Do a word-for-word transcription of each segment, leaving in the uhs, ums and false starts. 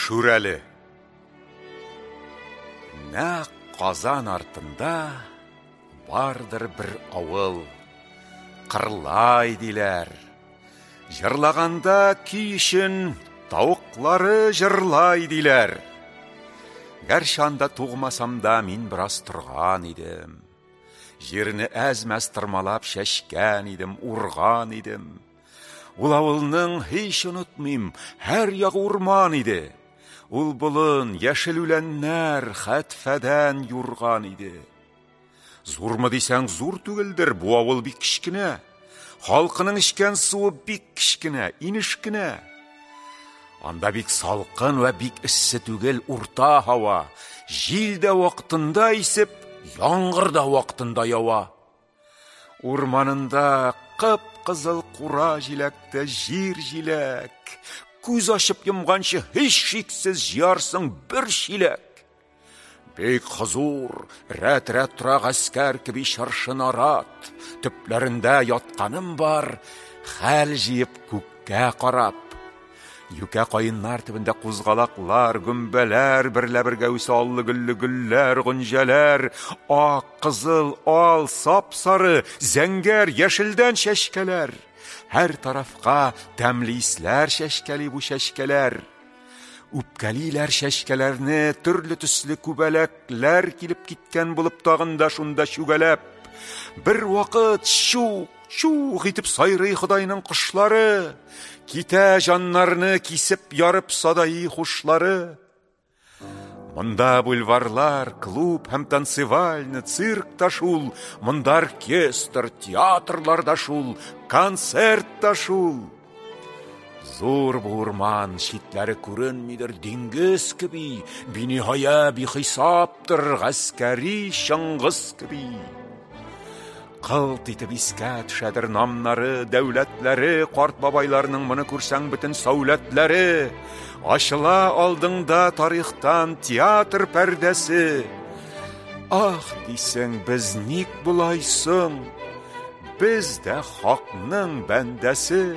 Шүрәле. Нәқ Қазан артында бардыр бір ауыл. Қырлай диләр. Жырлағанда күйшін тауықлары жырлай диләр. Гәршанда туғмасамда мин біраз тұрған идім. Жеріні әзмәс тырмалап шәшкән идім, урған идім. Ул ауылның һич онытмыйм, һәр яғы урман иде. Ул болын, яшел үләннәр хәтфәдән юрган иде. Зурмы дисәң зур түгелдер, бу авыл бик кичкенә. Халкының ішкән суы бик кичкенә, инешкенә. Анда бик салқын вә бик иссе түгел, урта һава. Җил дә вакытында исеп, яңгыр да вакытында ява. Урманында кып-кызыл кура җиләктә җир җиләк. Күз ачып йомганчы һич шиксез җыярсың бер чиләк. Бик хозур, рәт-рәт тора гаскәр кеби чыршын арат. Төпләрендә ятканым бар, хәл җыеп күккә карап. Юкә каеннар төбендә кузгалаклар, гөмбәләр, берлә-бергә үсә аллы-гөлле гөлләр, гөнҗәләр, ак, кызыл, ал, сап-сары, зәңгәр, яшелдән чәчкәләр. Һәр тарафка тәмле исләр чәчкәли бу чәчкәләр. Үпкәлиләр чәчкәләрне, төрле төсле күбәләкләр килеп киткән булып тагында шунда чүгәләп. Бер вакыт шук, шук итеп сайрый Худайның кошлары. Китә җаннарны кисеп ярып садаи хушлары. Монда бульварлар, клуб һәм танцевальный, цирк та шул, монда оркестр, театрлар да шул, концерт та шул. Зур бу урман, читләре күренмидер диңгез кеби, биниһая бихисаптыр гаскәри Чыңгыз кеби. Кылт итеп искә төшәдер намнары, дәүләтләре, карт бабайларның моны күрсәң бөтен сәүләтләре. Ачыла алдыңда тарихтан театр пәрдәсе. Ах, дисең, без ник булайсың? Без дә хакның бәндәсе.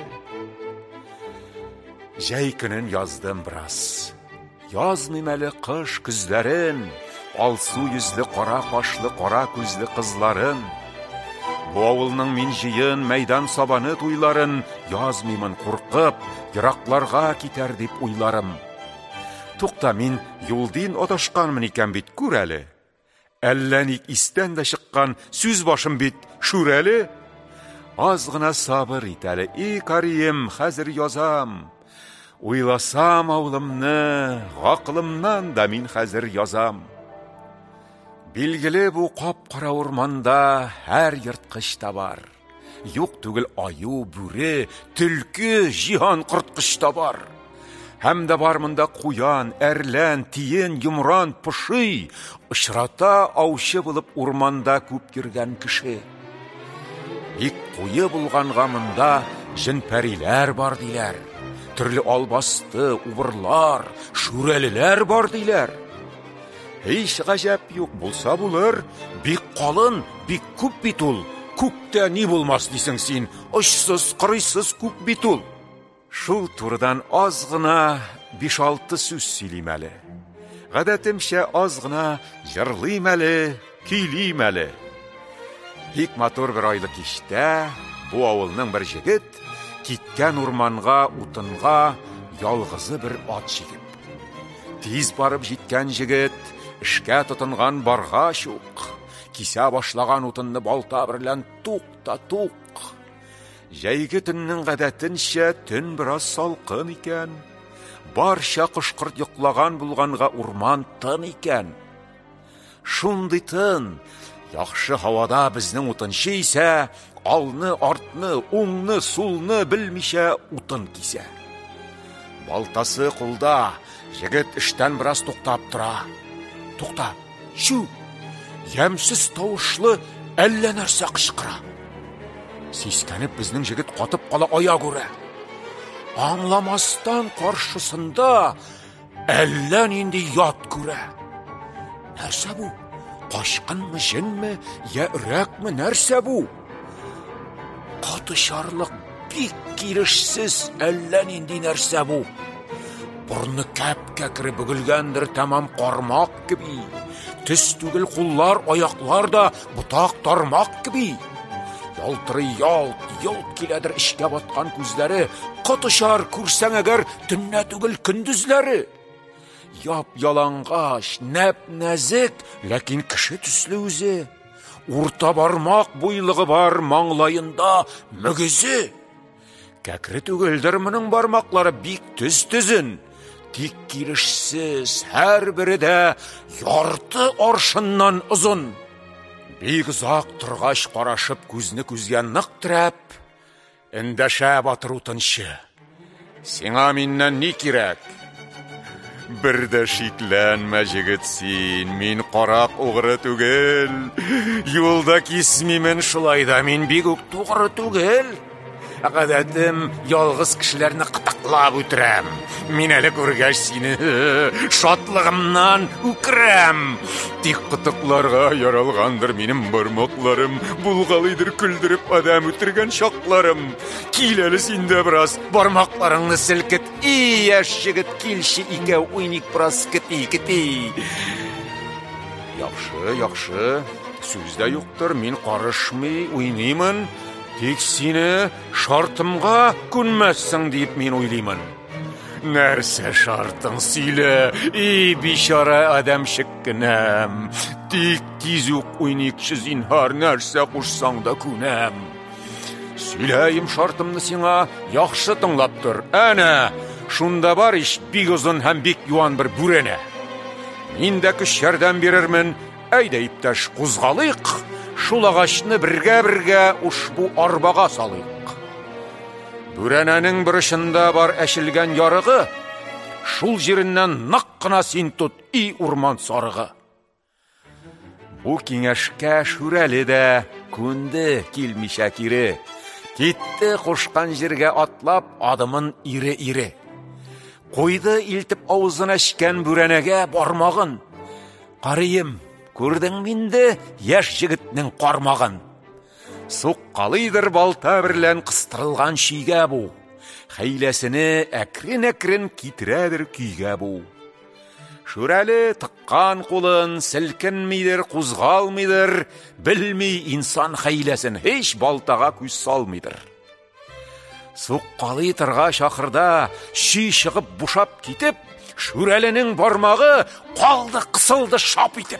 Җәй көнен яздым бераз. Язмыйм әле кыш күзләрен, алсу йөзле кара кашлы, кара күзле кызларын. Бу авылның мин җыен, мәйдан сабаны туйларын язмыймын куркып, еракларга китәр дип уйларым. Тукта, мин юлдин адашканмын икән бит, күр әле. Әллә ник истән дә чыккан сүз башым бит, Шүрәле. Аз гына сабыр ит әле, и карием, хәзер язам. Уйласам авылымны, гақлымнан да мин хәзер язам. Билгеле, бу кап-кара урманда һәр йырткыч та бар. Юк түгел аю, бүре, төлке, җиһан корткыч та бар. Һәм дә бар монда куян, әрлән, тиен, йомран, пошый, очрата аучы булып урманда күп йөргән кеше. Бик куе булганга монда җен-пәриләр бар диләр. Төрле албасты, убырлар, шүрәлеләр бар диләр. Һич гаҗәп юк, булса булыр, бик калын, бик күп бит ул. Күктә ни булмас дисең син, очсыз, кырыйсыз күк бит ул. Шул турыдан аз гына биш-алты сүз сөйлим әле. Гадәтемчә аз гына җырлыйм әле, көйлим әле. Бик матур бер айлы кичтә бу авылның бер җегет киткән урманга, утынга ялгызы бер ат җигеп. Тиз барып җиткән җегет эшкә тотынган барға чук. Кисә башлаган утынны балта берлән тук-та-тук. Җәйге төннең гадәтенчә төн бераз салкын икән. Барча кош-корт йоклаган булганга урман тын икән. Шундый тын, яхшы һавада безнең утынчы исә, алны, артны, уңны, сулны белмичә утын кисә. Балтасы кулда, җегет эштән бераз туктап тора. Тукта, шу, ямсыз тавышлы әллә нәрсә кычкыра. Сискәнеп безнең җегет катып кала аягүрә. күрә. Аңламастан каршысында әллә нинди ят күрә. Нәрсә бу? Кашкынмы, җенме, я өрәкме, нәрсә бу? Катышарлык, бик кирешсез әллә нинди нәрсә бу. Burnu kep-kekri bugülgendir tamam qarmak gibi. Tüs tügül kullar, ayaklar da butak tarmak gibi. Yaltırı yalt, yalt kiledir işke batkan күзләре, Qatışar kursan eğer tünne tügül kündüzleri. Yap yalangаш, nep nazik, lakin kişi tüslü üzü. Urta barmak boylığı var mаңлайында mügüzü. Kekri tügüldür minin barmakları bik tüz tüzün. Tik kirişsiz her biri de yartı arşından uzun. Bik uzak turgaç qarashıp күзні күзге нық тірәп, індәшә батыр утыншы. Сиңа миннән ни кирәк? Bir de şiklənmə jigitsin, min qaraq uğrı tügel. Yolda kismimin şulayda min bik uğrı tügel. Гадәтем ялгыз кешеләрне кытыклап үтерәм. Мин әле күргәч сине шатлыгымнан үкерәм. Тик кытыкларга яралгандыр минем бармакларым, булгалыйдыр күлдереп адам үтергән шакларым. Кил әле синдә бераз бармакларыңны селкет. И яшь җегет, килче икәү уйник бераз кити кити. Яхшы, яхшы. Сүздә юктыр, мин карышмый уйныймын. Тик сине шартымга күнмәссең дип мин уйлыймын. Нәрсә шартың сөйлә, и бичара адамчык кенәм. Тик тиз үк уйныкчы зинһар, нәрсә кушсаң да күнәм. Сөйләйм шартымны сиңа, яхшы тыңлап тор. Әнә, шунда бар иш бик озын һәм бик юан бер бүрәнә. Мин дә көч ярдәм бирермен, әйдә иптәш кузгалыйк. Шул агачны бергә-бергә ушбу арбага салыйк. Бүрәнәнең бер очында бар әшелгән ярыгы, шул җиреннән нык кына син тот, и урман сарыгы. Бу киңәшкә Шүрәле дә күнде килмичә кире. Китте кушкан җиргә атлап, адымын ире-ире. Куйды илтеп авызын әчкән бүрәнәгә бармагын. Карыем, күрдең минде яшь җегетнең кармагын. Суккалыйдыр балта берлән кыстырылган шигә бу. Хәйләсене әкрен-әкрен китерәдер көйгә бу. Шүрәле тыккан кулын селкенмидер, кузгалмыйдыр, белми инсан хәйләсен, һич балтага күз салмыйдыр. Суккалый торгач ахырда ши чыгып бушап китеп, Шүрәленең бармагы калды кысылды шап итеп.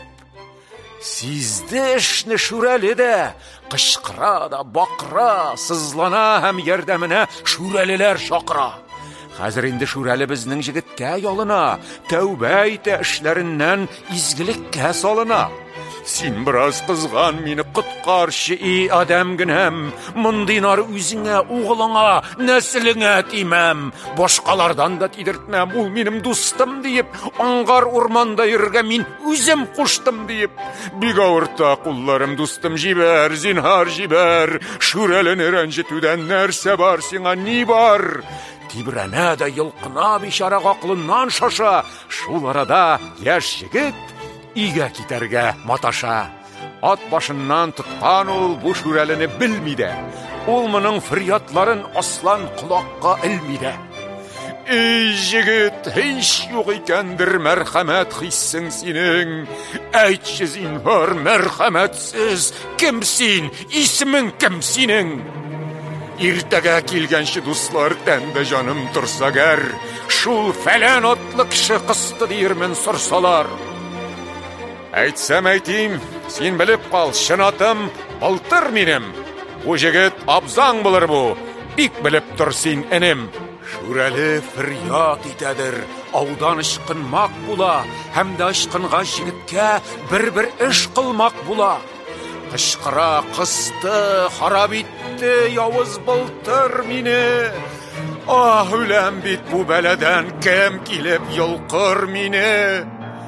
Сизде эшне Шүрәле дә, кычкыра да, бакыра, сызлана һәм ярдәменә Шүрәлеләр чакыра. Хәзер инде Шүрәле безнең җегеткә ялына, тәүбә итә, эшләреннән изгелеккә салына. Син бераз кызган мине коткарчы, и адам генәм, мондый нар үзеңә, угылыңа, нәселеңә тимәм. Башкалардан да тидертмәм, ул минем дустым диеп, аңгар урманда йөрергә мин үзем куштым диеп. Бик авырта кулларым, дустым, җибәр, зинһар җибәр. Шүрәлене рәнҗетүдән нәрсә бар сиңа, ни бар? Тибрәнә дә йылкына, бичара гакылыннан шаша. Шул арада яшь җегет игә китәргә маташа. Ат башыннан тоткан ул бу Шүрәлене белми дә. Ул моның фирятларын аслан колакка элми дә. Эй җегет, һич юк икәндер мәрхәмәт хиссең синең. Әйтче зинһар, мәрхәмәтсез кем син? Исмең кем синең? Иртәгә килгәнче дуслар, тәндә җаным торса гәр, шул фәлән атлы кеше кысты диермен сорсалар. Әйтсәм әйтим, син белеп кал, чынатым былтыр минем. Бу җегет абзаң булыр бу, бик белеп тор син энем. Шүрәле фирят итәдер, аудан ычкынмак була, һәм дә ычкынга җегеткә бер-бер эш кылмак була. Кычкыра, кысты, харап итте явыз былтыр мине. Ah, үләм бит бу бәләдән, кем килеп йолкыр мине?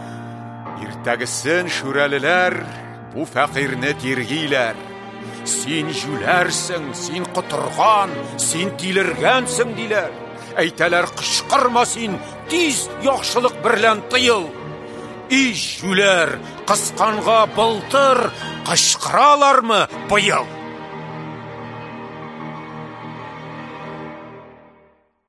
Иртәгесен Шүрәлеләр бу фәкыйрне тиргиләр. Син жүләрсең, син котырган, син тилергәнсең диләр. Әйтәләр, кычкырма син, тиз яхшылык берлән тыел. И жүләр, кысканга былтыр, кычкыралармы быел?